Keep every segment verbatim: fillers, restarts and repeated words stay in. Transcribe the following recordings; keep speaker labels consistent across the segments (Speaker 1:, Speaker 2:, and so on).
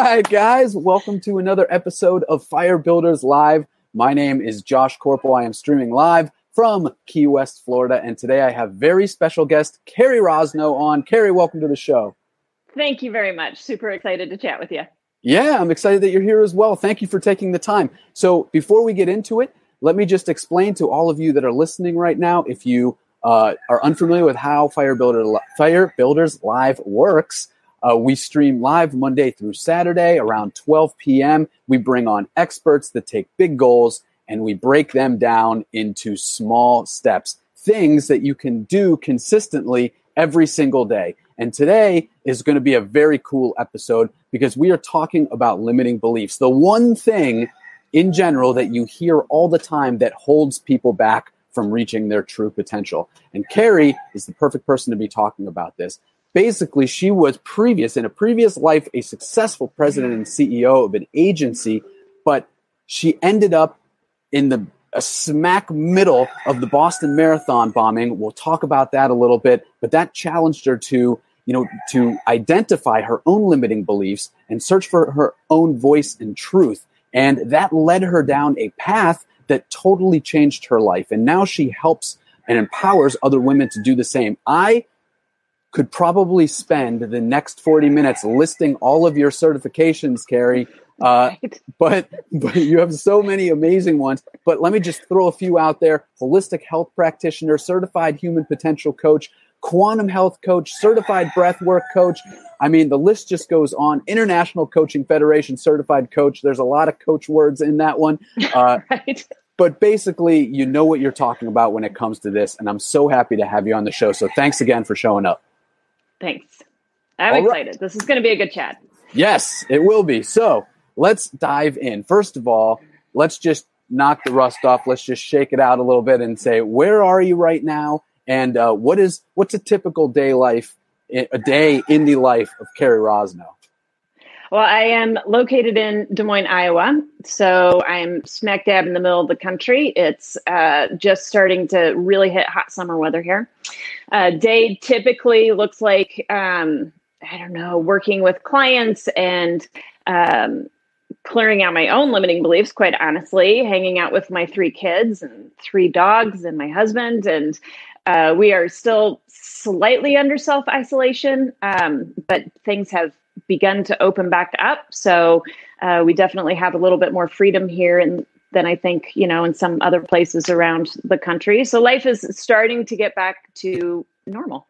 Speaker 1: right, guys, welcome to another episode of Fire Builders Live. My name is Josh Corporal. I am streaming live from Key West, Florida, and today I have very special guest Carrie Rosno on. Carrie, welcome to the show.
Speaker 2: Thank you very much. Super excited to chat with you.
Speaker 1: Yeah, I'm excited that you're here as well. Thank you for taking the time. So before we get into it, let me just explain to all of you that are listening right now, if you uh, are unfamiliar with how Fire, Builder, Fire Builders Live works, uh, we stream live Monday through Saturday around twelve p.m. We bring on experts that take big goals and we break them down into small steps, things that you can do consistently every single day. And today is going to be a very cool episode because we are talking about limiting beliefs. The one thing in general that you hear all the time that holds people back from reaching their true potential. And Carrie is the perfect person to be talking about this. Basically, she was previous, in a previous life, a successful president and C E O of an agency, but she ended up in the a smack middle of the Boston Marathon bombing. We'll talk about that a little bit, but that challenged her to, you know, to identify her own limiting beliefs and search for her own voice and truth. And that led her down a path that totally changed her life. And now she helps and empowers other women to do the same. I could probably spend the next forty minutes listing all of your certifications, Carrie. Uh, but, but you have so many amazing ones. But let me just throw a few out there. Holistic health practitioner, certified human potential coach, quantum health coach, certified breathwork coach. I mean, the list just goes on. International Coaching Federation certified coach. There's a lot of coach words in that one. Uh, right. But basically, you know what you're talking about when it comes to this. And I'm so happy to have you on the show. So thanks again for showing up.
Speaker 2: Thanks. I'm All excited. Right. This is going to be a good chat.
Speaker 1: Yes, it will be. So let's dive in. First of all, let's just knock the rust off. Let's just shake it out a little bit and say, where are you right now? And uh, what is what's a typical day life, a day in the life of Carrie Rosno?
Speaker 2: Well, I am located in Des Moines, Iowa. So I'm smack dab in the middle of the country. It's uh, just starting to really hit hot summer weather here. Uh, day typically looks like, um, I don't know, working with clients and um, clearing out my own limiting beliefs, quite honestly, hanging out with my three kids and three dogs and my husband. And uh, we are still slightly under self-isolation, um, but things have begun to open back up. So uh, we definitely have a little bit more freedom here and than I think, you know, in some other places around the country. So life is starting to get back to normal.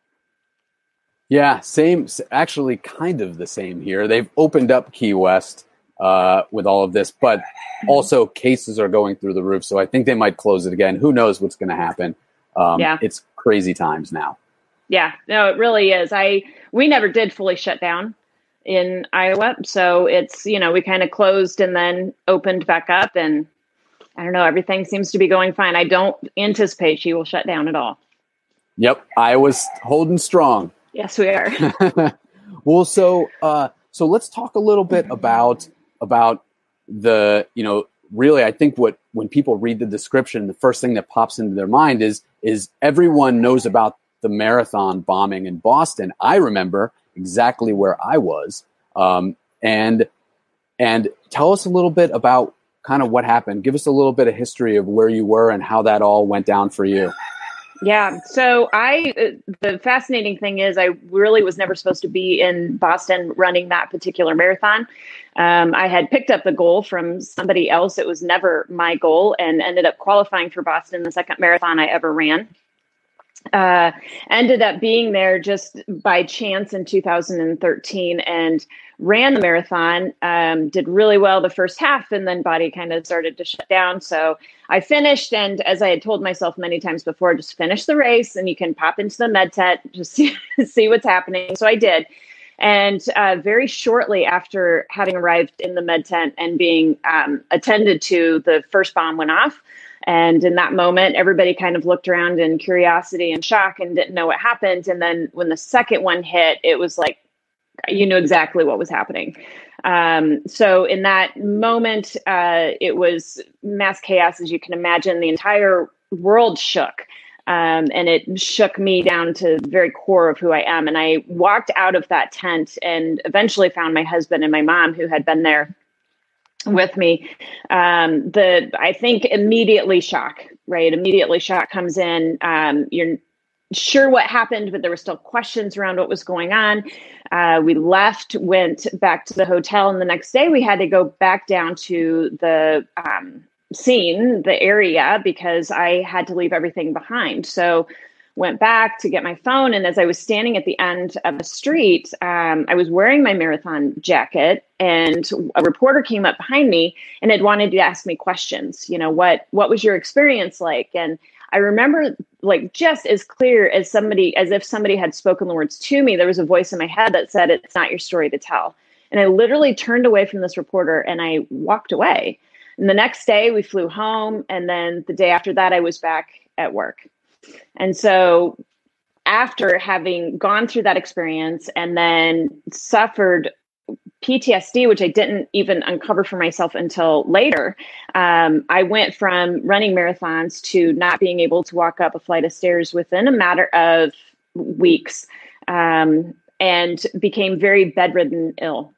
Speaker 1: Yeah, same, actually kind of the same here. They've opened up Key West uh, with all of this, but also cases are going through the roof. So I think they might close it again. Who knows what's going to happen? Um, yeah. It's crazy times now.
Speaker 2: Yeah, no, it really is. I, we never did fully shut down in Iowa. So it's, you know, we kind of closed and then opened back up, and I don't know, everything seems to be going fine. I don't anticipate she will shut down at all.
Speaker 1: Yep. Iowa's holding strong.
Speaker 2: Yes, we are.
Speaker 1: Well, so, uh, so let's talk a little bit about, about the, you know, really, I think what, when people read the description, the first thing that pops into their mind is, is everyone knows about the marathon bombing in Boston. I remember exactly where I was. Um, and, and tell us a little bit about kind of what happened. Give us a little bit of history of where you were and how that all went down for you.
Speaker 2: Yeah. So I, uh, the fascinating thing is I really was never supposed to be in Boston running that particular marathon. Um, I had picked up the goal from somebody else. It was never my goal, and ended up qualifying for Boston, the second marathon I ever ran. Uh, ended up being there just by chance in two thousand thirteen and ran the marathon, um, did really well the first half, and then body kind of started to shut down. So I finished, and as I had told myself many times before, just finish the race and you can pop into the med tent, just see, see what's happening. So I did. And uh, very shortly after having arrived in the med tent and being um, attended to, the first bomb went off. And in that moment, everybody kind of looked around in curiosity and shock and didn't know what happened. And then when the second one hit, it was like, you knew exactly what was happening. Um, so in that moment, uh, it was mass chaos, as you can imagine. The entire world shook. Um, and it shook me down to the very core of who I am. And I walked out of that tent and eventually found my husband and my mom who had been there with me. Um, the, I think immediately shock, right? Immediately shock comes in. Um, you're sure what happened, but there were still questions around what was going on. Uh, we left, went back to the hotel, and the next day we had to go back down to the um, scene, the area, because I had to leave everything behind. So went back to get my phone. And as I was standing at the end of the street, um, I was wearing my marathon jacket, and a reporter came up behind me and had wanted to ask me questions. You know, what, what was your experience like? And I remember, like, just as clear as somebody, as if somebody had spoken the words to me, there was a voice in my head that said, "It's not your story to tell." And I literally turned away from this reporter and I walked away. And the next day we flew home. And then the day after that, I was back at work. And so after having gone through that experience and then suffered P T S D, which I didn't even uncover for myself until later, um, I went from running marathons to not being able to walk up a flight of stairs within a matter of weeks, um, and became very bedridden ill,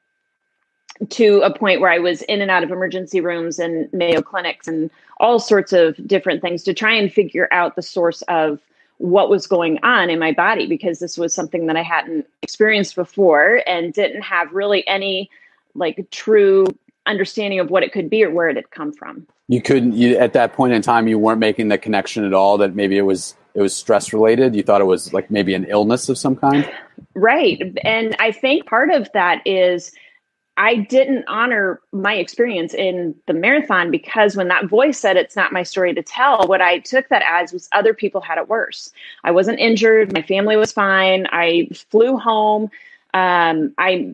Speaker 2: to a point where I was in and out of emergency rooms and Mayo clinics and all sorts of different things to try and figure out the source of what was going on in my body, because this was something that I hadn't experienced before and didn't have really any like true understanding of what it could be or where it had come from.
Speaker 1: You couldn't, you, at that point in time, you weren't making the connection at all that maybe it was, it was stress related. You thought it was like maybe an illness of some kind.
Speaker 2: Right. And I think part of that is I didn't honor my experience in the marathon, because when that voice said, "It's not my story to tell," what I took that as was other people had it worse. I wasn't injured. My family was fine. I flew home. Um, I,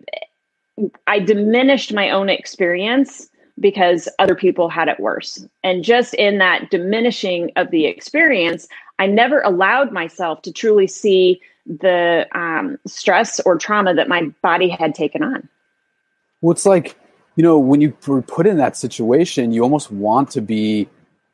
Speaker 2: I diminished my own experience because other people had it worse. And just in that diminishing of the experience, I never allowed myself to truly see the um, stress or trauma that my body had taken on.
Speaker 1: Well, it's like, you know, when you were put in that situation, you almost want to be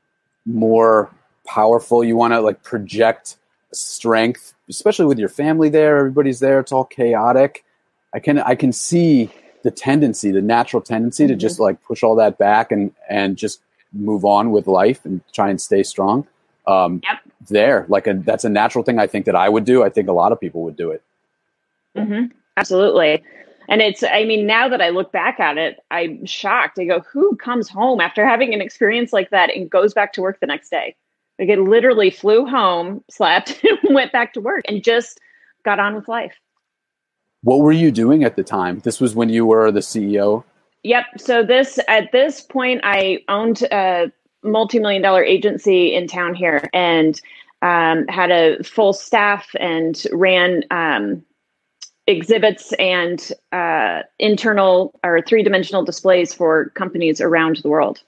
Speaker 1: more powerful. You want to like project strength, especially with your family there. Everybody's there. It's all chaotic. I can I can see the tendency, the natural tendency mm-hmm. to just like push all that back and, and just move on with life and try and stay strong. Um,
Speaker 2: yep.
Speaker 1: There, like a, that's a natural thing I think that I would do. I think a lot of people would do it.
Speaker 2: Mm-hmm. Absolutely. And it's, I mean, now that I look back at it, I'm shocked. I go, who comes home after having an experience like that and goes back to work the next day? Like, it literally flew home, slept, went back to work, and just got on with life.
Speaker 1: What were you doing at the time? This was when you were the C E O?
Speaker 2: Yep. So this, at this point, I owned a multi-million dollar agency in town here, and um, had a full staff and ran um, exhibits and uh, internal or three-dimensional displays for companies around the world.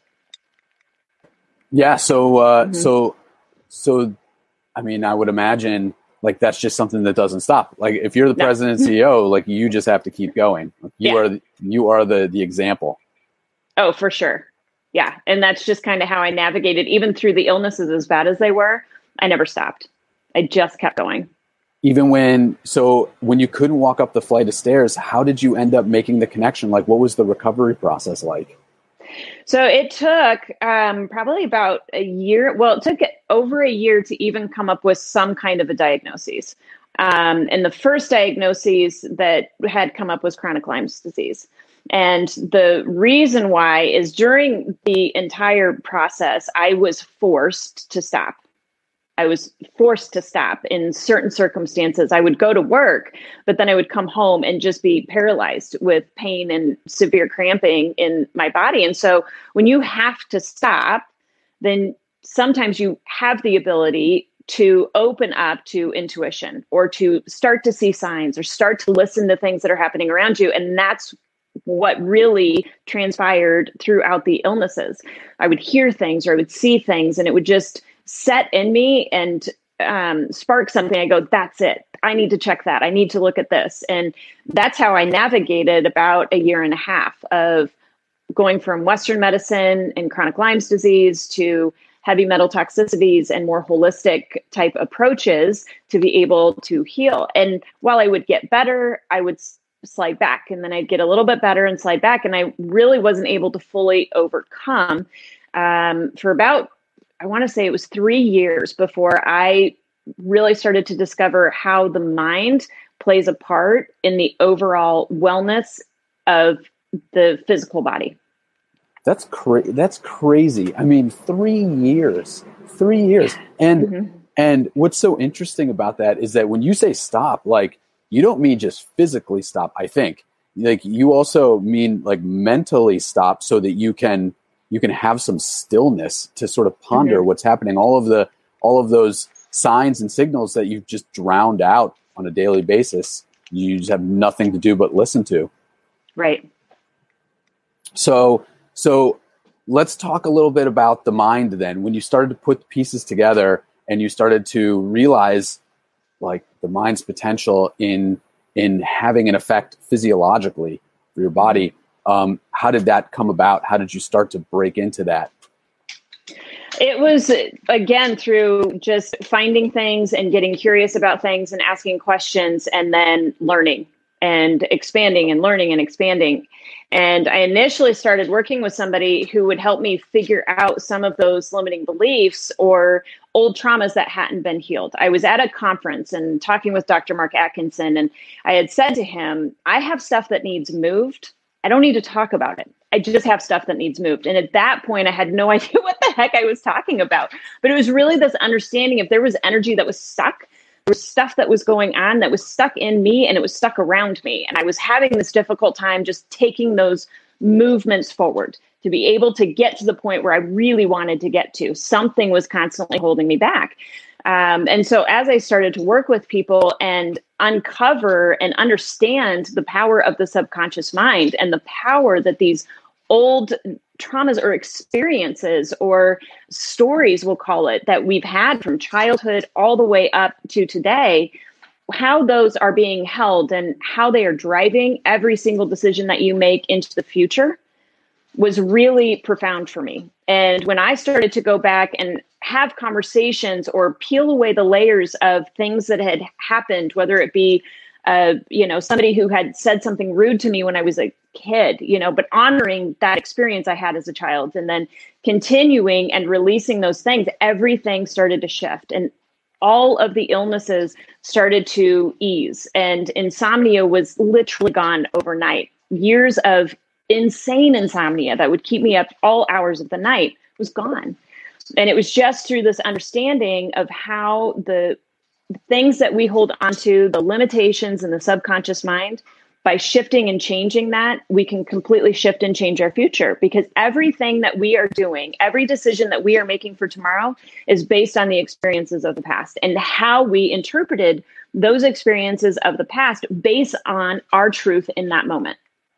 Speaker 1: Yeah. So, uh,
Speaker 2: mm-hmm.
Speaker 1: so, so, I mean, I would imagine like that's just something that doesn't stop. Like if you're the
Speaker 2: no.
Speaker 1: president and C E O, like you just have to keep going. Like, you
Speaker 2: yeah.
Speaker 1: are, the, you are the the example.
Speaker 2: Oh, for sure. Yeah, and that's just kind of how I navigated, even through the illnesses as bad as they were. I never stopped. I just kept going.
Speaker 1: Even when, so when you couldn't walk up the flight of stairs, how did you end up making the connection? Like, what was the recovery process like?
Speaker 2: So it took um, probably about a year. Well, it took over a year to even come up with some kind of a diagnosis. Um, and the first diagnosis that had come up was chronic Lyme's disease. And the reason why is during the entire process, I was forced to stop. I was forced to stop in certain circumstances. I would go to work, but then I would come home and just be paralyzed with pain and severe cramping in my body. And so when you have to stop, then sometimes you have the ability to open up to intuition or to start to see signs or start to listen to things that are happening around you. And that's what really transpired throughout the illnesses. I would hear things or I would see things, and it would just set in me and um, spark something. I go, that's it. I need to check that. I need to look at this. And that's how I navigated about a year and a half of going from Western medicine and chronic Lyme's disease to heavy metal toxicities and more holistic type approaches to be able to heal. And while I would get better, I would s- slide back, and then I'd get a little bit better and slide back. And I really wasn't able to fully overcome um, for about, I want to say it was three years before I really started to discover how the mind plays a part in the overall wellness of the physical body.
Speaker 1: That's cra- That's crazy. I mean, three years, three years. And, mm-hmm. and what's so interesting about that is that when you say stop, like, you don't mean just physically stop, I think. Like, you also mean like mentally stop so that you can, you can have some stillness to sort of ponder mm-hmm. what's happening. All of the, all of those signs and signals that you've just drowned out on a daily basis, you just have nothing to do but listen to.
Speaker 2: Right.
Speaker 1: So, so let's talk a little bit about the mind then. When you started to put the pieces together and you started to realize like the mind's potential in, in having an effect physiologically for your body, um, how did that come about? How did you start to break into that?
Speaker 2: It was, again, through just finding things and getting curious about things and asking questions and then learning and expanding and learning and expanding. And I initially started working with somebody who would help me figure out some of those limiting beliefs or old traumas that hadn't been healed. I was at a conference and talking with Doctor Mark Atkinson, and I had said to him, I have stuff that needs moved. I don't need to talk about it. I just have stuff that needs moved. And at that point, I had no idea what the heck I was talking about. But it was really this understanding if there was energy that was stuck, there was stuff that was going on that was stuck in me and it was stuck around me. And I was having this difficult time just taking those movements forward to be able to get to the point where I really wanted to get to. Something was constantly holding me back. Um, and so as I started to work with people and uncover and understand the power of the subconscious mind and the power that these old traumas or experiences or stories, we'll call it, that we've had from childhood all the way up to today, how those are being held and how they are driving every single decision that you make into the future was really profound for me. And when I started to go back and have conversations or peel away the layers of things that had happened, whether it be, uh, you know, somebody who had said something rude to me when I was a kid, you know, but honoring that experience I had as a child and then continuing and releasing those things, everything started to shift. And all of the illnesses started to ease. And insomnia was literally gone overnight. Years of insane insomnia that would keep me up all hours of the night was gone. And it was just through this understanding of how the things that we hold onto, the limitations in the subconscious mind, by shifting and changing that, we can completely shift and change our future, because everything that we are doing, every decision that we are making for tomorrow is based on the experiences of the past and how we interpreted those experiences of the past based on our truth in that moment.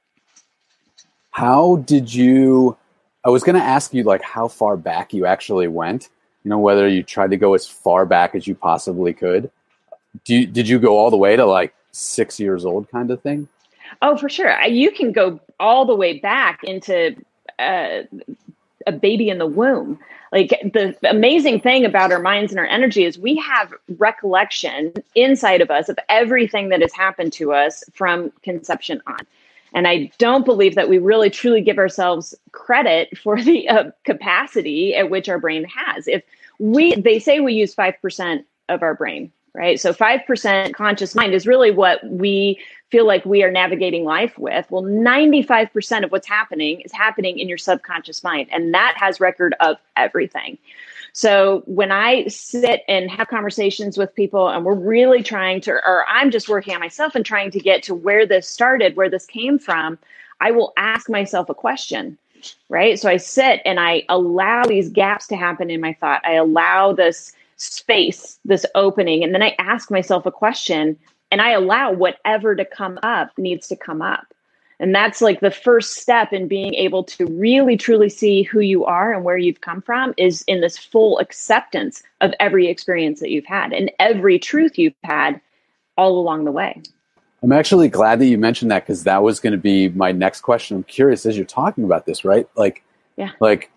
Speaker 1: How did you, I was going to ask you like how far back you actually went, you know, whether you tried to go as far back as you possibly could. Do you, did you go all the way to like six years old kind of thing?
Speaker 2: Oh, for sure. You can go all the way back into uh, a baby in the womb. Like the amazing thing about our minds and our energy is we have recollection inside of us of everything that has happened to us from conception on. And I don't believe that we really truly give ourselves credit for the uh, capacity at which our brain has. If we, they say we use five percent of our brain, right? So five percent conscious mind is really what we feel like we are navigating life with. Well, ninety-five percent of what's happening is happening in your subconscious mind. And that has record of everything. So when I sit and have conversations with people and we're really trying to, or I'm just working on myself and trying to get to where this started, where this came from, I will ask myself a question, right? So I sit and I allow these gaps to happen in my thought. I allow this space, this opening, and then I ask myself a question and I allow whatever to come up needs to come up. And that's like the first step in being able to really, truly see who you are and where you've come from is in this full acceptance of every experience that you've had and every truth you've had all along the way.
Speaker 1: I'm actually glad that you mentioned that, because that was going to be my next question. I'm curious as you're talking about this, right? Like,
Speaker 2: yeah.
Speaker 1: like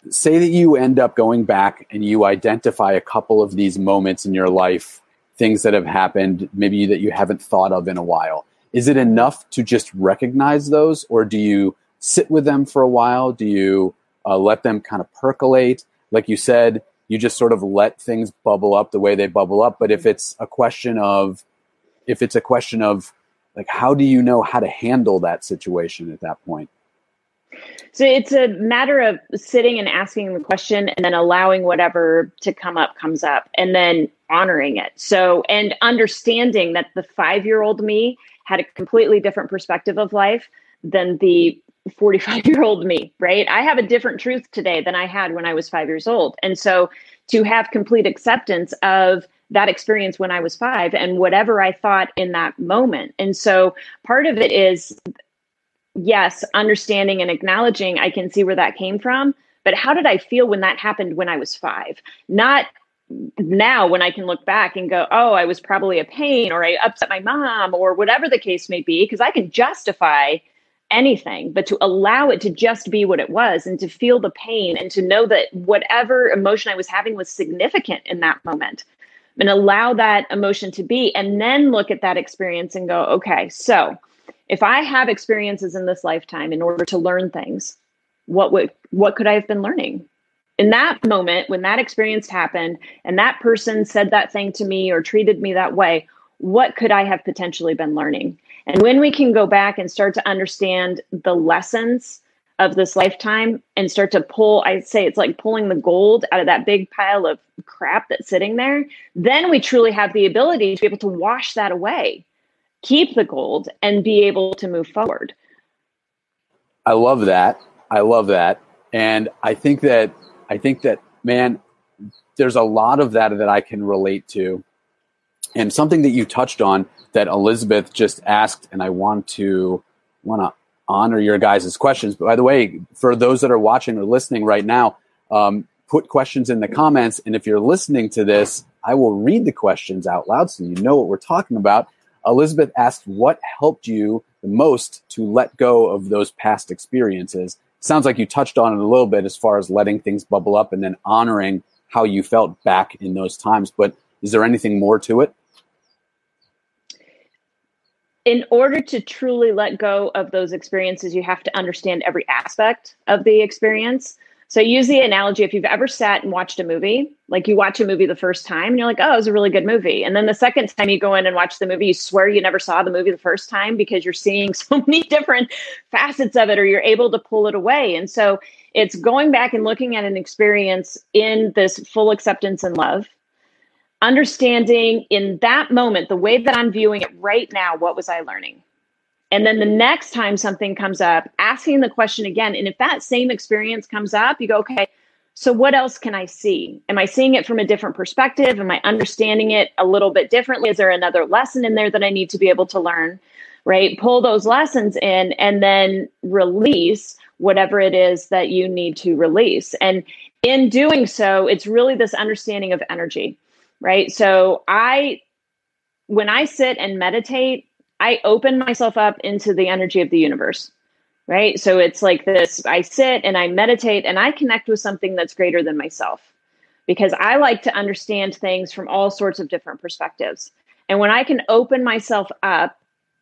Speaker 1: say that you end up going back and you identify a couple of these moments in your life, things that have happened, maybe that you haven't thought of in a while. Is it enough to just recognize those, or do you sit with them for a while? Do you uh, let them kind of percolate? Like you said, you just sort of let things bubble up the way they bubble up. But if it's a question of, if it's a question of like, how do you know how to handle that situation at that point?
Speaker 2: So it's a matter of sitting and asking the question and then allowing whatever to come up comes up and then honoring it. So, and understanding that the five-year-old me had a completely different perspective of life than the forty-five-year-old me, right? I have a different truth today than I had when I was five years old. And so to have complete acceptance of that experience when I was five and whatever I thought in that moment. And so part of it is, yes, understanding and acknowledging, I can see where that came from, but how did I feel when that happened when I was five? Not now when I can look back and go, oh, I was probably a pain, or I upset my mom, or whatever the case may be, because I can justify anything, but to allow it to just be what it was and to feel the pain and to know that whatever emotion I was having was significant in that moment, and allow that emotion to be, and then look at that experience and go, okay, so if I have experiences in this lifetime in order to learn things, what would, what could I have been learning? In that moment, when that experience happened and that person said that thing to me or treated me that way, what could I have potentially been learning? And when we can go back and start to understand the lessons of this lifetime and start to pull, I say it's like pulling the gold out of that big pile of crap that's sitting there, then we truly have the ability to be able to wash that away, keep the gold, and be able to move forward.
Speaker 1: I love that. I love that. And I think that, I think that, man, there's a lot of that that I can relate to. And something that you touched on that Elizabeth just asked, and I want to want to honor your guys' questions. But by the way, for those that are watching or listening right now, um, put questions in the comments. And if you're listening to this, I will read the questions out loud so you know what we're talking about. Elizabeth asked, what helped you the most to let go of those past experiences? Sounds like you touched on it a little bit as far as letting things bubble up and then honoring how you felt back in those times. But is there anything more to it?
Speaker 2: In order to truly let go of those experiences, you have to understand every aspect of the experience. So use the analogy, if you've ever sat and watched a movie, like you watch a movie the first time and you're like, oh, it was a really good movie. And then the second time you go in and watch the movie, you swear you never saw the movie the first time because you're seeing so many different facets of it, or you're able to pull it away. And so it's going back and looking at an experience in this full acceptance and love, understanding in that moment, the way that I'm viewing it right now, what was I learning? And then the next time something comes up, asking the question again. And if that same experience comes up, you go, okay, so what else can I see? Am I seeing it from a different perspective? Am I understanding it a little bit differently? Is there another lesson in there that I need to be able to learn, right? Pull those lessons in and then release whatever it is that you need to release. And in doing so, it's really this understanding of energy, right? So I, when I sit and meditate, I open myself up into the energy of the universe, right? So it's like this, I sit and I meditate and I connect with something that's greater than myself, because I like to understand things from all sorts of different perspectives. And when I can open myself up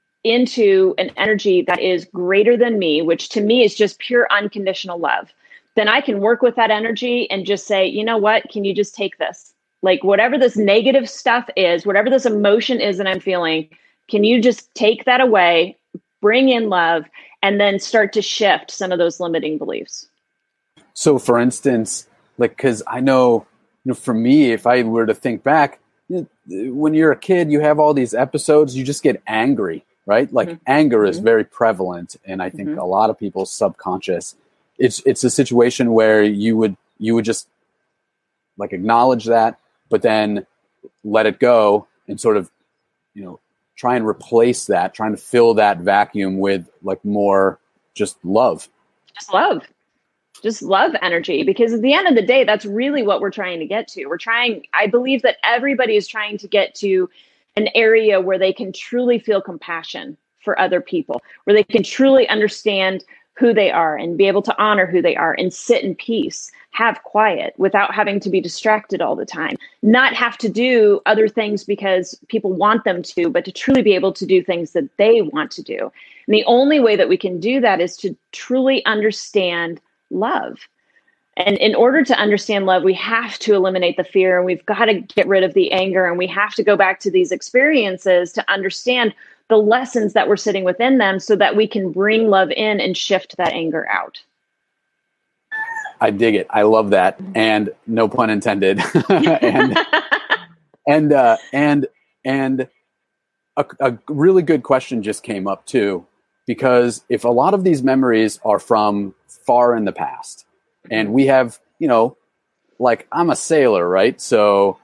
Speaker 2: into an energy that is greater than me, which to me is just pure unconditional love, then I can work with that energy and just say, you know what, can you just take this? Like whatever this negative stuff is, whatever this emotion is that I'm feeling, can you just take that away, bring in love, and then start to shift some of those limiting beliefs?
Speaker 1: So for instance, like, because I know, you know, for me, if I were to think back, you know, when you're a kid, you have all these episodes, you just get angry, right? Like mm-hmm. anger mm-hmm. is very prevalent. And I think mm-hmm. a lot of people's subconscious, it's, it's a situation where you would, you would just like acknowledge that, but then let it go and sort of, you know, try and replace that, trying to fill that vacuum with like more just love.
Speaker 2: Just love. Just love energy. Because at the end of the day, that's really what we're trying to get to. We're trying, I believe that everybody is trying to get to an area where they can truly feel compassion for other people, where they can truly understand who they are and be able to honor who they are and sit in peace, have quiet without having to be distracted all the time, not have to do other things because people want them to, but to truly be able to do things that they want to do. And the only way that we can do that is to truly understand love. And in order to understand love, we have to eliminate the fear, and we've got to get rid of the anger, and we have to go back to these experiences to understand the lessons that were sitting within them so that we can bring love in and shift that anger out.
Speaker 1: I dig it. I love that. And no pun intended. and and uh, and and a, a really good question just came up too, because if a lot of these memories are from far in the past, and we have, you know, like I'm a sailor, right? So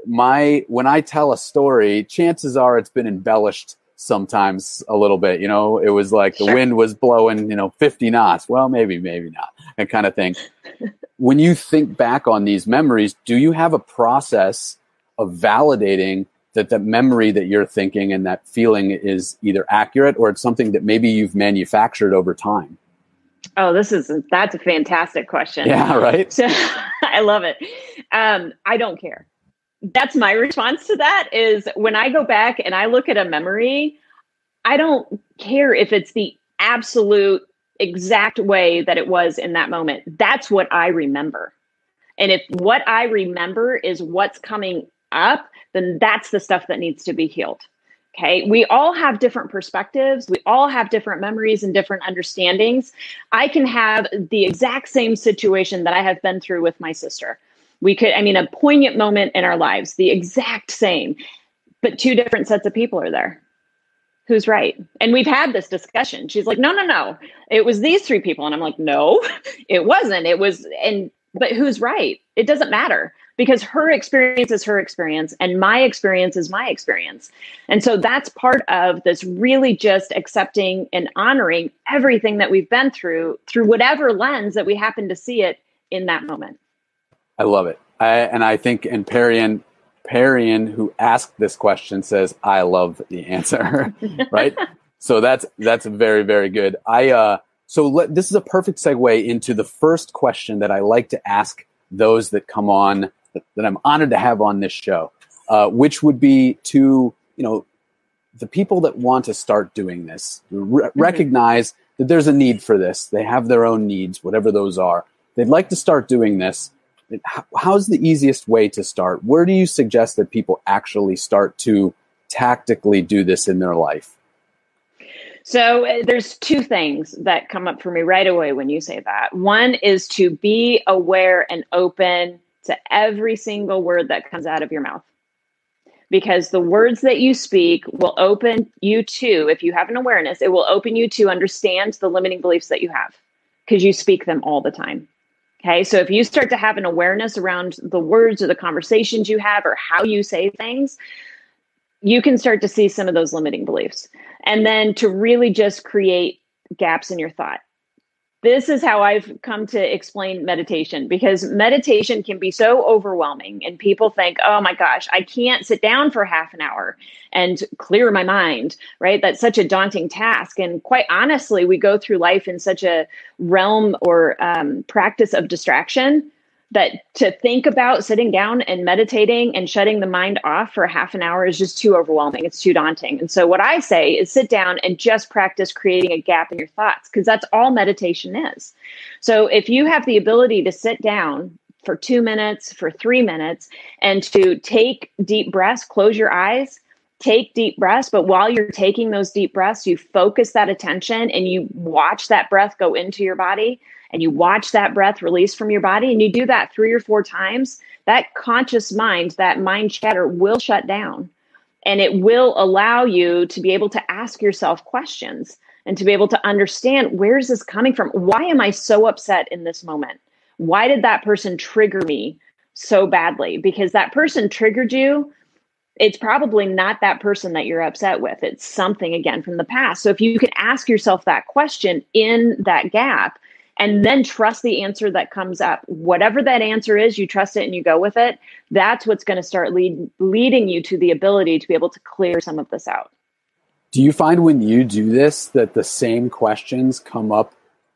Speaker 1: my when I tell a story, chances are it's been embellished sometimes a little bit. You know, it was like the
Speaker 2: Sure.
Speaker 1: wind was blowing, you know, fifty knots. Well, maybe, maybe not, that kind of thing. When you think back on these memories, do you have a process of validating that the memory that you're thinking and that feeling is either accurate or it's something that maybe you've manufactured over time?
Speaker 2: Oh, this is, that's a fantastic question.
Speaker 1: Yeah, right?
Speaker 2: So, I love it. Um, I don't care. That's my response to that is when I go back and I look at a memory, I don't care if it's the absolute exact way that it was in that moment. That's what I remember. And if what I remember is what's coming up, then that's the stuff that needs to be healed. Okay. We all have different perspectives. We all have different memories and different understandings. I can have the exact same situation that I have been through with my sister. We could, I mean, a poignant moment in our lives, the exact same, but two different sets of people are there. Who's right? And we've had this discussion. She's like, no, no, no, it was these three people. And I'm like, no, it wasn't. It was, and, but who's right? It doesn't matter because her experience is her experience and my experience is my experience. And so that's part of this really just accepting and honoring everything that we've been through, through whatever lens that we happen to see it in that moment.
Speaker 1: I love it. I, and I think, and Parian, Parian, who asked this question, says, I love the answer, right? So that's, that's very, very good. I, uh, so let, this is a perfect segue into the first question that I like to ask those that come on, that, that I'm honored to have on this show, uh, which would be to, you know, the people that want to start doing this, re- mm-hmm. recognize that there's a need for this. They have their own needs, whatever those are. They'd like to start doing this. How's the easiest way to start? Where do you suggest that people actually start to tactically do this in their life?
Speaker 2: So uh, there's two things that come up for me right away when you say that. One is to be aware and open to every single word that comes out of your mouth. Because the words that you speak will open you to, if you have an awareness, it will open you to understand the limiting beliefs that you have because you speak them all the time. Okay, so if you start to have an awareness around the words or the conversations you have or how you say things, you can start to see some of those limiting beliefs. And then to really just create gaps in your thought. This is how I've come to explain meditation, because meditation can be so overwhelming and people think, oh my gosh, I can't sit down for half an hour and clear my mind, right? That's such a daunting task. And quite honestly, we go through life in such a realm or um, practice of distraction that to think about sitting down and meditating and shutting the mind off for half an hour is just too overwhelming. It's too daunting. And so what I say is sit down and just practice creating a gap in your thoughts, because that's all meditation is. So if you have the ability to sit down for two minutes, for three minutes, and to take deep breaths, close your eyes, take deep breaths. But while you're taking those deep breaths, you focus that attention and you watch that breath go into your body. And you watch that breath release from your body, and you do that three or four times, that conscious mind, that mind chatter will shut down. And it will allow you to be able to ask yourself questions and to be able to understand, where is this coming from? Why am I so upset in this moment? Why did that person trigger me so badly? Because that person triggered you. It's probably not that person that you're upset with. It's something, again, from the past. So if you can ask yourself that question in that gap, and then trust the answer that comes up. Whatever that answer is, you trust it and you go with it. That's what's going to start lead, leading you to the ability to be able to clear some of this out.
Speaker 1: Do you find when you do this that the same questions come up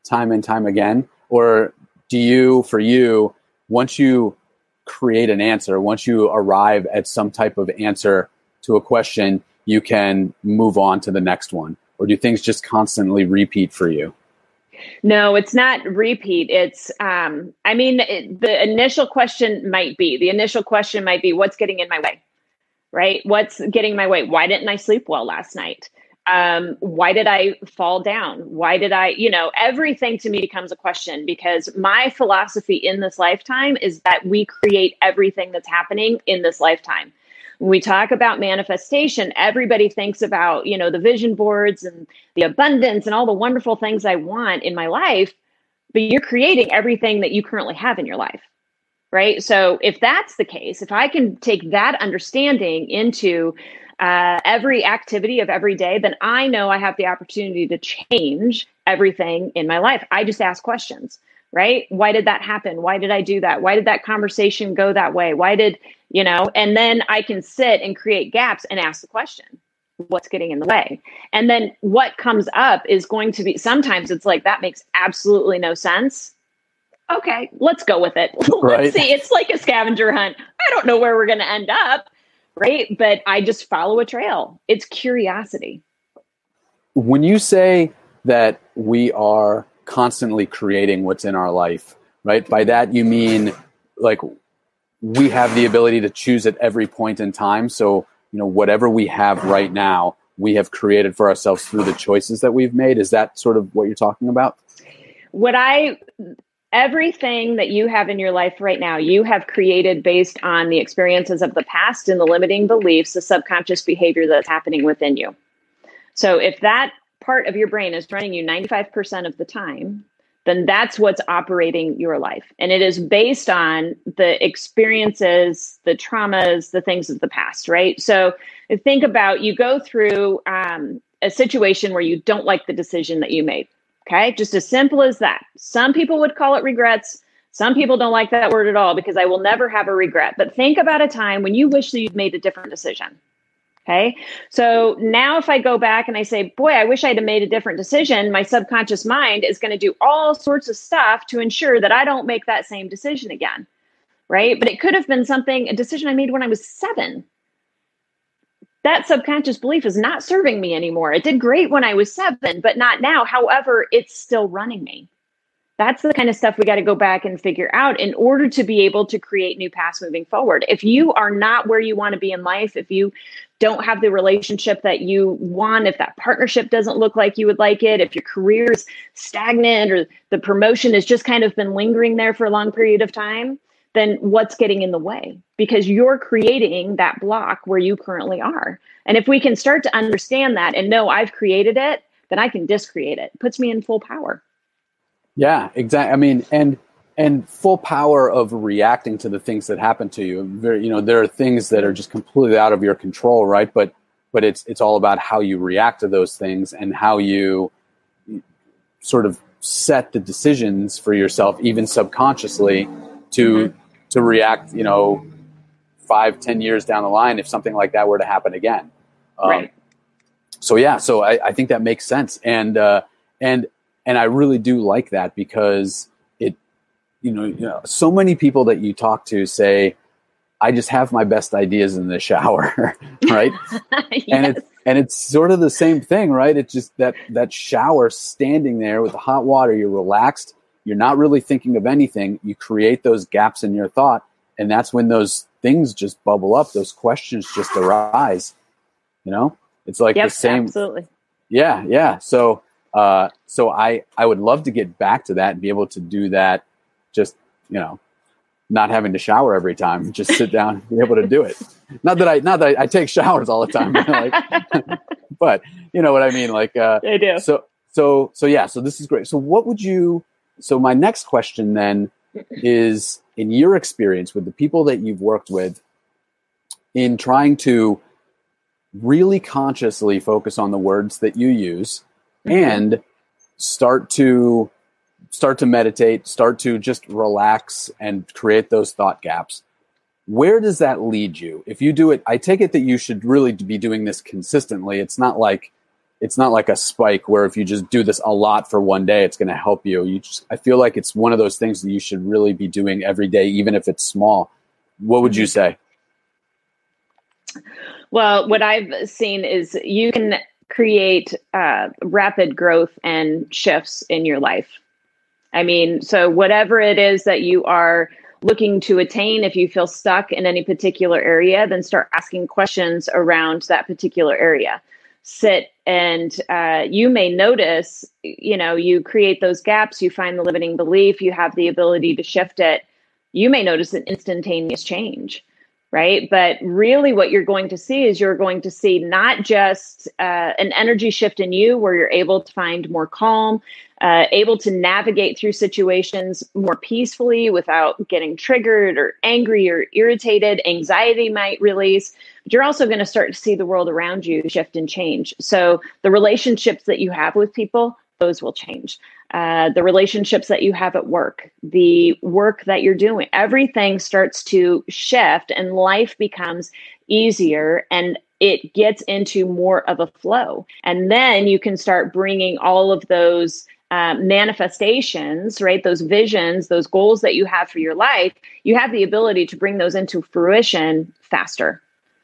Speaker 1: time and time again? Or do you, for you, once you create an answer, once you arrive at some type of answer to a question, you can move on to the next one? Or do things just constantly repeat for you?
Speaker 2: No, it's not repeat. It's, um, I mean, it, the initial question might be, the initial question might be, what's getting in my way, right? What's getting in my way? Why didn't I sleep well last night? Um, why did I fall down? Why did I, you know, everything to me becomes a question, because my philosophy in this lifetime is that we create everything that's happening in this lifetime. When we talk about manifestation, everybody thinks about, you know, the vision boards and the abundance and all the wonderful things I want in my life, but you're creating everything that you currently have in your life, right? So if that's the case, if I can take that understanding into uh, every activity of every day, then I know I have the opportunity to change everything in my life. I just ask questions. Right? Why did that happen? Why did I do that? Why did that conversation go that way? Why did, you know, and then I can sit and create gaps and ask the question, what's getting in the way? And then what comes up is going to be, sometimes it's like, that makes absolutely no sense. Okay, let's go with it.
Speaker 1: Right.
Speaker 2: Let's see. It's like a scavenger hunt. I don't know where we're going to end up. Right. But I just follow a trail. It's curiosity.
Speaker 1: When you say that we are constantly creating what's in our life, right? By that, you mean like we have the ability to choose at every point in time. So, you know, whatever we have right now, we have created for ourselves through the choices that we've made. Is that sort of what you're talking about?
Speaker 2: What I, everything that you have in your life right now, you have created based on the experiences of the past and the limiting beliefs, the subconscious behavior that's happening within you. So if that part of your brain is running you ninety-five percent of the time, then that's what's operating your life. And it is based on the experiences, the traumas, the things of the past, right? So think about, you go through um, a situation where you don't like the decision that you made. Okay. Just as simple as that. Some people would call it regrets. Some people don't like that word at all, because I will never have a regret. But think about a time when you wish that you'd made a different decision. Okay. So now if I go back and I say, boy, I wish I'd have made a different decision, my subconscious mind is going to do all sorts of stuff to ensure that I don't make that same decision again. Right. But it could have been something, a decision I made when I was seven. That subconscious belief is not serving me anymore. It did great when I was seven, but not now. However, it's still running me. That's the kind of stuff we got to go back and figure out in order to be able to create new paths moving forward. If you are not where you want to be in life, if you don't have the relationship that you want, if that partnership doesn't look like you would like it, if your career is stagnant or the promotion has just kind of been lingering there for a long period of time, then what's getting in the way? Because you're creating that block where you currently are. And if we can start to understand that and know I've created it, then I can discreate it. It puts me in full power.
Speaker 1: Yeah, exactly. I mean, and and full power of reacting to the things that happen to you. Very, you know, there are things that are just completely out of your control, right? But but it's it's all about how you react to those things and how you sort of set the decisions for yourself, even subconsciously, to mm-hmm. to react. You know, five, ten years down the line, if something like that were to happen again. Um,
Speaker 2: right.
Speaker 1: So yeah, so I, I think that makes sense, and uh, and. And I really do like that, because it, you know, you know, so many people that you talk to say, I just have my best ideas in the shower, right?
Speaker 2: Yes.
Speaker 1: And it's, and it's sort of the same thing, right? It's just that, that shower, standing there with the hot water, you're relaxed. You're not really thinking of anything. You create those gaps in your thought. And that's when those things just bubble up. Those questions just arise, you know, it's like
Speaker 2: yep,
Speaker 1: the same.
Speaker 2: Absolutely.
Speaker 1: Yeah. Yeah. So, Uh, so I, I would love to get back to that and be able to do that, just, you know, not having to shower every time, just sit down and be able to do it. Not that I, not that I, I take showers all the time, like, but you know what I mean? Like, uh,
Speaker 2: I do.
Speaker 1: So, so, so yeah, so this is great. So what would you, so my next question then is, in your experience with the people that you've worked with in trying to really consciously focus on the words that you use, and start to start to meditate, start to just relax and create those thought gaps. Where does that lead you? If you do it, I take it that you should really be doing this consistently. It's not like, it's not like a spike where if you just do this a lot for one day, it's going to help you. You just, I feel like it's one of those things that you should really be doing every day, even if it's small. What would you say?
Speaker 2: Well, what I've seen is you can create uh, rapid growth and shifts in your life. I mean, so whatever it is that you are looking to attain, if you feel stuck in any particular area, then start asking questions around that particular area. Sit and uh, you may notice, you know, you create those gaps, you find the limiting belief, you have the ability to shift it. You may notice an instantaneous change, right? But really what you're going to see is you're going to see not just uh, an energy shift in you where you're able to find more calm, uh, able to navigate through situations more peacefully without getting triggered or angry or irritated. Anxiety might release, but you're also going to start to see the world around you shift and change. So the relationships that you have with people, those will change. Uh, the relationships that you have at work, the work that you're doing, everything starts to shift and life becomes easier and it gets into more of a flow. And then you can start bringing all of those uh, manifestations, right? Those visions, those goals that you have for your life, you have the ability to bring those into fruition faster.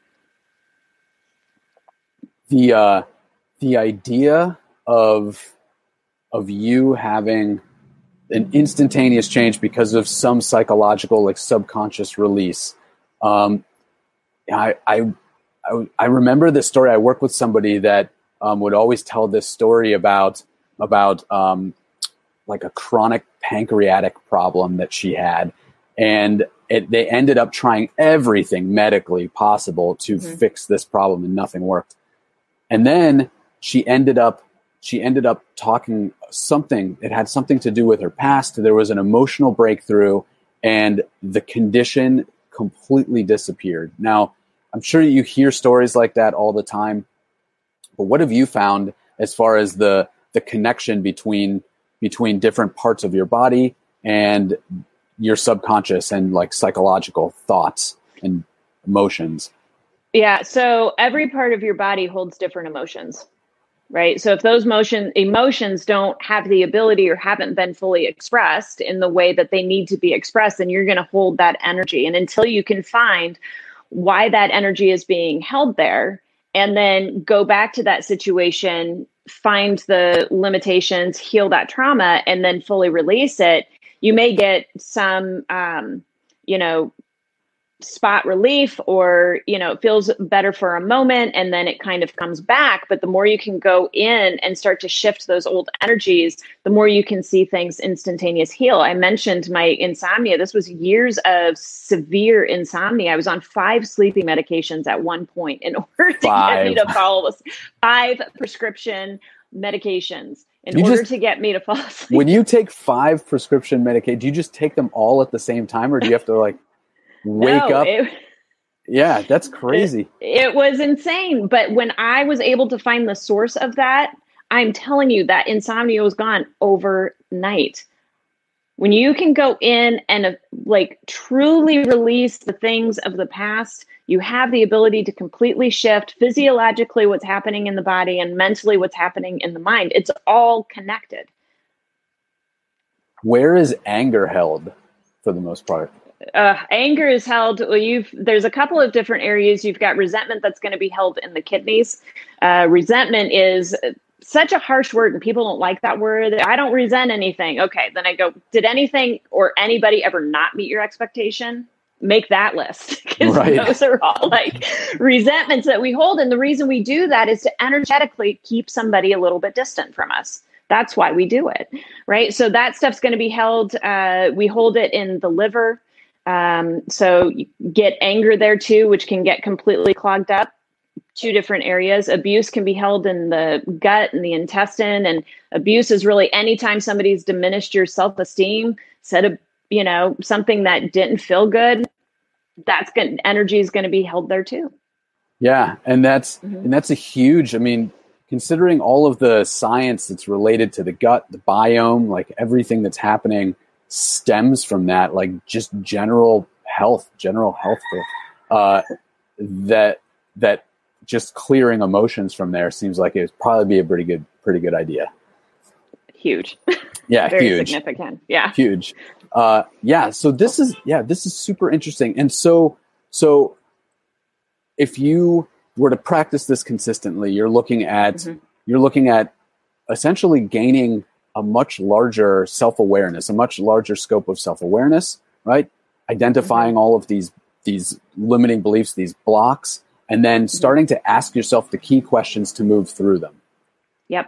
Speaker 1: The, uh, the idea of of you having an instantaneous change because of some psychological, like subconscious release. Um, I, I, I, I remember this story. I worked with somebody that um, would always tell this story about, about um, like a chronic pancreatic problem that she had. And it, they ended up trying everything medically possible to mm-hmm. fix this problem and nothing worked. And then she ended up She ended up talking something, it had something to do with her past. There was an emotional breakthrough and the condition completely disappeared. Now, I'm sure you hear stories like that all the time, but what have you found as far as the the connection between between different parts of your body and your subconscious and like psychological thoughts and emotions?
Speaker 2: Yeah, so every part of your body holds different emotions. Right. So if those motion emotions don't have the ability or haven't been fully expressed in the way that they need to be expressed, then you're going to hold that energy. And until you can find why that energy is being held there and then go back to that situation, find the limitations, heal that trauma, and then fully release it, you may get some, um, you know, spot relief or, you know, it feels better for a moment and then it kind of comes back. But the more you can go in and start to shift those old energies, the more you can see things instantaneous heal. I mentioned my insomnia. This was years of severe insomnia. I was on five sleeping medications at one point in order to
Speaker 1: five.
Speaker 2: get me to fall asleep. Five prescription medications in
Speaker 1: you
Speaker 2: order
Speaker 1: just,
Speaker 2: to get me to fall asleep.
Speaker 1: When you take five prescription medications, do you just take them all at the same time or do you have to like wake
Speaker 2: no,
Speaker 1: up?
Speaker 2: It,
Speaker 1: yeah, that's crazy.
Speaker 2: It, it was insane. But when I was able to find the source of that, I'm telling you that insomnia was gone overnight. When you can go in and uh, like truly release the things of the past, you have the ability to completely shift physiologically what's happening in the body and mentally what's happening in the mind. It's all connected.
Speaker 1: Where is anger held for the most part?
Speaker 2: Uh, anger is held. Well, you've there's a couple of different areas. You've got resentment that's going to be held in the kidneys. Uh, resentment is such a harsh word, and people don't like that word. I don't resent anything. Okay, then I go, did anything or anybody ever not meet your expectation? Make that list because
Speaker 1: right.
Speaker 2: those are all like resentments that we hold, and the reason we do that is to energetically keep somebody a little bit distant from us. That's why we do it, right? So that stuff's going to be held. Uh, we hold it in the liver. Um, so you get anger there too, which can get completely clogged up. Two different areas. Abuse can be held in the gut and the intestine. And abuse is really anytime somebody's diminished your self-esteem, said, a, you know, something that didn't feel good, that's good. Energy is going to be held there too.
Speaker 1: Yeah. And that's, mm-hmm. and that's a huge, I mean, considering all of the science that's related to the gut, the biome, like everything that's happening stems from that, like just general health, general health, uh, that, that just clearing emotions from there seems like it would probably be a pretty good, pretty good idea.
Speaker 2: Huge.
Speaker 1: Yeah.
Speaker 2: Very
Speaker 1: huge.
Speaker 2: significant. Yeah.
Speaker 1: Huge. Uh, yeah. So this is, yeah, this is super interesting. And so, so if you were to practice this consistently, you're looking at, mm-hmm. you're looking at essentially gaining a much larger self-awareness, a much larger scope of self-awareness, right? Identifying mm-hmm. all of these, these limiting beliefs, these blocks, and then starting mm-hmm. to ask yourself the key questions to move through them.
Speaker 2: Yep.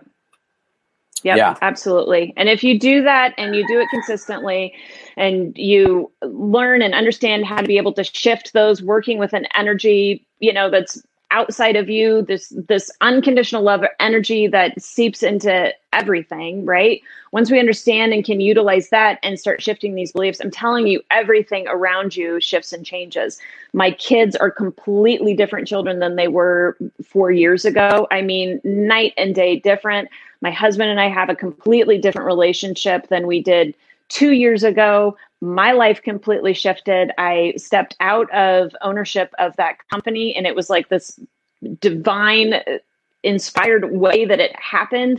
Speaker 2: Yep, yeah, absolutely. And if you do that and you do it consistently and you learn and understand how to be able to shift those, working with an energy, you know, that's outside of you, this this unconditional love energy that seeps into everything, right? Once we understand and can utilize that and start shifting these beliefs, I'm telling you, everything around you shifts and changes. My kids are completely different children than they were four years ago. I mean, night and day different. My husband and I have a completely different relationship than we did two years ago. My life completely shifted. I stepped out of ownership of that company, and it was like this divine inspired way that it happened.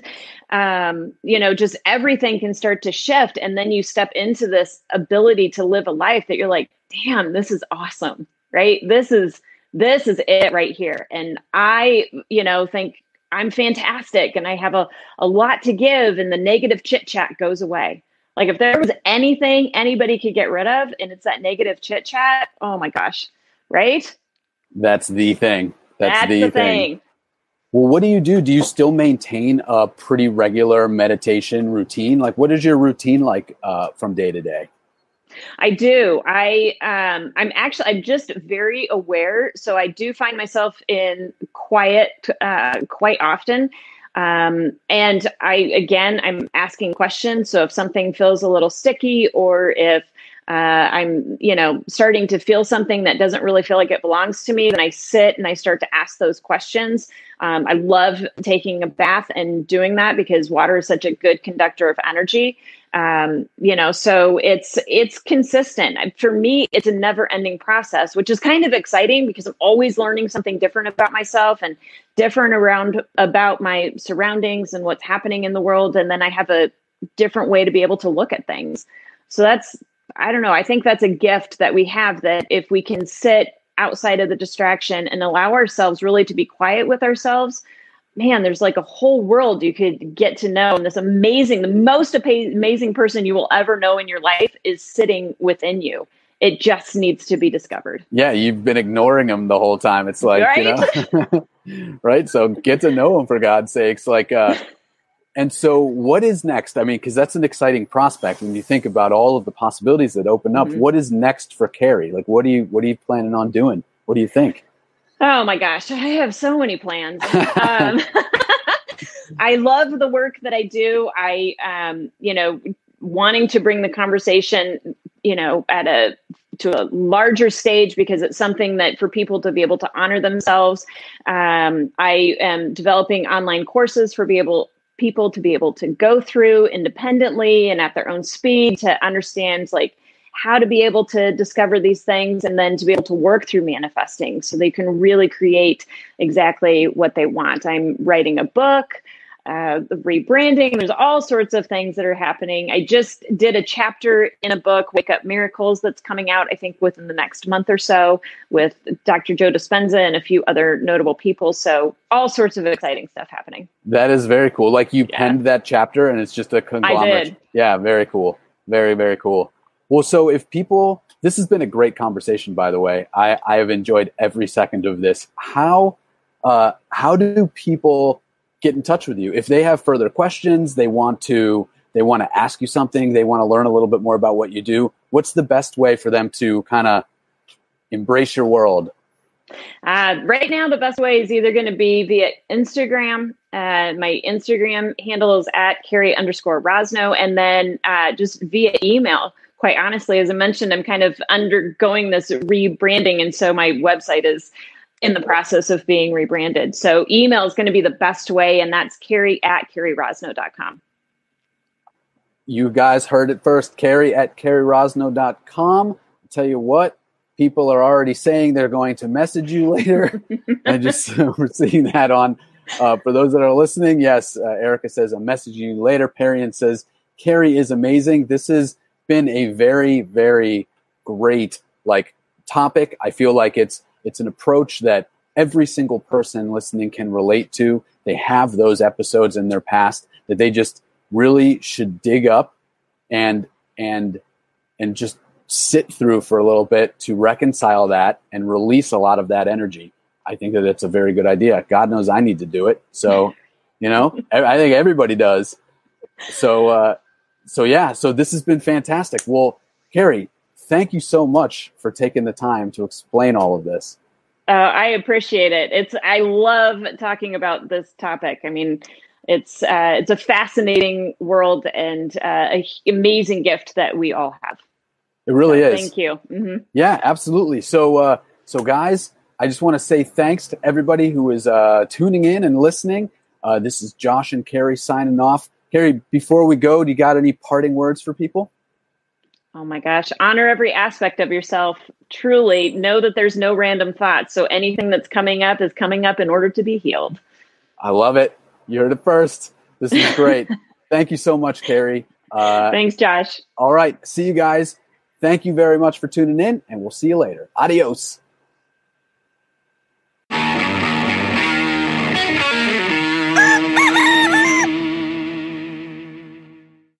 Speaker 2: Um, you know, just everything can start to shift. And then you step into this ability to live a life that you're like, damn, this is awesome, right? This is, this is it right here. And I, you know, think I'm fantastic and I have a, a lot to give, and the negative chit chat goes away. Like if there was anything anybody could get rid of, and it's that negative chit chat, oh my gosh, right?
Speaker 1: That's the thing. That's,
Speaker 2: That's
Speaker 1: the,
Speaker 2: the
Speaker 1: thing.
Speaker 2: thing.
Speaker 1: Well, what do you do? Do you still maintain a pretty regular meditation routine? Like what is your routine like uh, from day to day?
Speaker 2: I do. I, um, I'm actually, I'm just very aware. So I do find myself in quiet, uh, quite often. Um, and I, again, I'm asking questions. So if something feels a little sticky, or if, uh, I'm, you know, starting to feel something that doesn't really feel like it belongs to me, then I sit and I start to ask those questions. Um, I love taking a bath and doing that because water is such a good conductor of energy. Um, you know, so it's, it's consistent. For me, it's a never ending process, which is kind of exciting because I'm always learning something different about myself and different around about my surroundings and what's happening in the world. And then I have a different way to be able to look at things. So that's, I don't know. I think that's a gift that we have, that if we can sit outside of the distraction and allow ourselves really to be quiet with ourselves, man, there's like a whole world you could get to know. And this amazing, the most amazing person you will ever know in your life is sitting within you. It just needs to be discovered.
Speaker 1: Yeah, you've been ignoring them the whole time. It's like, right? You know, right? So get to know them for God's sakes. Like, uh, and so what is next? I mean, because that's an exciting prospect when you think about all of the possibilities that open up. Mm-hmm. What is next for Carrie? Like, what do you, what are you planning on doing? What do you think?
Speaker 2: Oh my gosh, I have so many plans. um, I love the work that I do. I, um, you know, wanting to bring the conversation, you know, at a, to a larger stage, because it's something that for people to be able to honor themselves. Um, I am developing online courses for be able, people to be able to go through independently and at their own speed to understand like how to be able to discover these things, and then to be able to work through manifesting so they can really create exactly what they want. I'm writing a book, uh, the rebranding. There's all sorts of things that are happening. I just did a chapter in a book, Wake Up Miracles, that's coming out, I think, within the next month or so, with Doctor Joe Dispenza and a few other notable people. So all sorts of exciting stuff happening.
Speaker 1: That is very cool. Like you
Speaker 2: yeah.
Speaker 1: penned that chapter and it's just a conglomerate.
Speaker 2: I did.
Speaker 1: Yeah, very cool. Very, very cool. Well, so if people, this has been a great conversation, by the way. I, I have enjoyed every second of this. How, uh, how do people get in touch with you? If they have further questions, they want to, they want to ask you something, they want to learn a little bit more about what you do, what's the best way for them to kind of embrace your world?
Speaker 2: Uh, right now, the best way is either going to be via Instagram. Uh, my Instagram handle is at Carrie underscore Rosno, and then uh, just via email. Quite honestly, as I mentioned, I'm kind of undergoing this rebranding. And so my website is in the process of being rebranded. So email is going to be the best way. And that's Carrie at Carrie Rosno dot com.
Speaker 1: You guys heard it first. Carrie at Carrie Rosno dot com. I'll tell you what, people are already saying they're going to message you later. I just we're seeing that on. Uh, for those that are listening, yes, uh, Erica says, I'll message you later. Perian says, Carrie is amazing. This has been a very, very great like topic. I feel like it's it's an approach that every single person listening can relate to. They have those episodes in their past that they just really should dig up and and and just sit through for a little bit to reconcile that and release a lot of that energy. I think that it's a very good idea. God knows I need to do it. So, you know, I think everybody does. So, uh, so yeah, so this has been fantastic. Well, Carrie, thank you so much for taking the time to explain all of this.
Speaker 2: Uh, I appreciate it. It's, I love talking about this topic. I mean, it's, uh, it's a fascinating world and uh, an amazing gift that we all have.
Speaker 1: It really
Speaker 2: so,
Speaker 1: is.
Speaker 2: Thank you. Mm-hmm.
Speaker 1: Yeah, absolutely. So, uh, so guys, I just want to say thanks to everybody who is uh, tuning in and listening. Uh, this is Josh and Carrie signing off. Carrie, before we go, do you got any parting words for people?
Speaker 2: Oh my gosh. Honor every aspect of yourself. Truly know that there's no random thoughts. So anything that's coming up is coming up in order to be healed.
Speaker 1: I love it. You heard it first. This is great. Thank you so much, Carrie. Uh,
Speaker 2: Thanks, Josh.
Speaker 1: All right. See you guys. Thank you very much for tuning in, and we'll see you later. Adios.